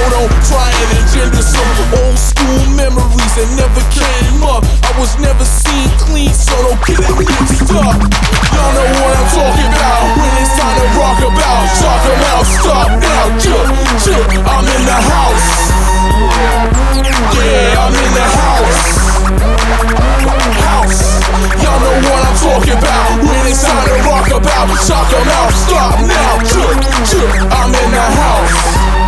don't try and engender some old school memories that never came up. I was never seen clean, so don't get it mixed up. Y'all know what I'm talking about when it's time to rock about. Talk about, stop now, I'm in the house. Yeah, I'm in the house. Y'all know what I'm talking about when it's time to rock about. Talk about, stop now, I'm in the house.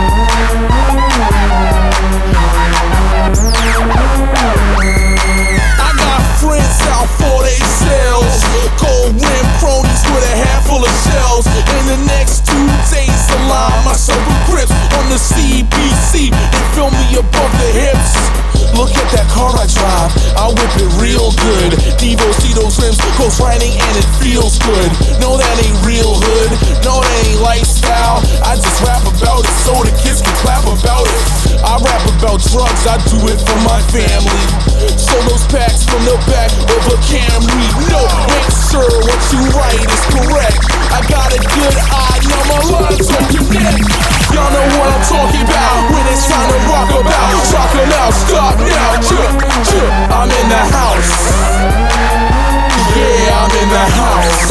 I got friends out for they sales, gold rim cronies with a handful of shells. In the next 2 days, align myself with grips on the CBC and fill me above the hips. Look at that car I drive, I whip it real good. Devo see those rims, goes riding and it feels good. No, that ain't real hood, no, that ain't lifestyle. I just rap about it so the kids can clap about it. I rap about drugs, I do it for my family. So those packs from the back of a Camry. No, make sure what you write is correct. I got a good eye, now my lines don't connect. Y'all know what I'm talking about when it's time to rock about. Talk about, stop now, I'm in the house. Yeah, I'm in the house.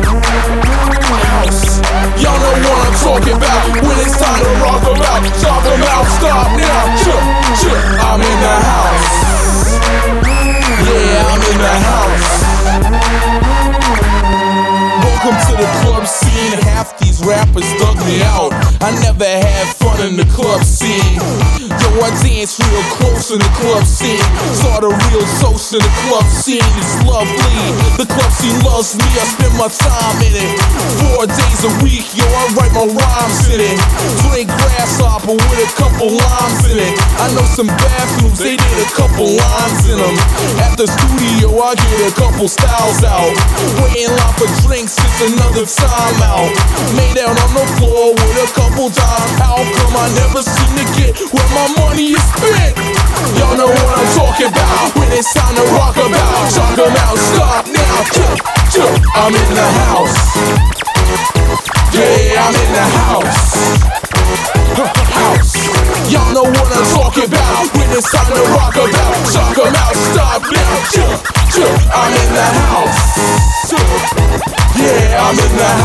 Y'all know what I'm talking about when it's time to rock about. Talk about, stop now, I'm in the house. Yeah, I'm in the house. Welcome to the club scene. Half these rappers dug me out. I never had fun in the club scene. Yo, I dance real close in the club scene. Saw the real toast in the club scene. It's lovely. The club scene loves me. I spend my time in it 4 days a week. Yo, I write my rhymes in it. Drink grasshopper with a couple limes in it. I know some bathrooms, they did a couple lines in them. At the studio, I get a couple styles out. Waiting line for drinks, it's another time out. Made out on the floor with a couple times. How come I never seem to get where my money is spent? Y'all know what I'm talking about when it's time to rock about. Talk about, stop now, I'm in the house. Yeah, I'm in the house. Y'all know what I'm talking about when it's time to rock about. Talk about, stop now, I'm in the house. Yeah, I'm in the house.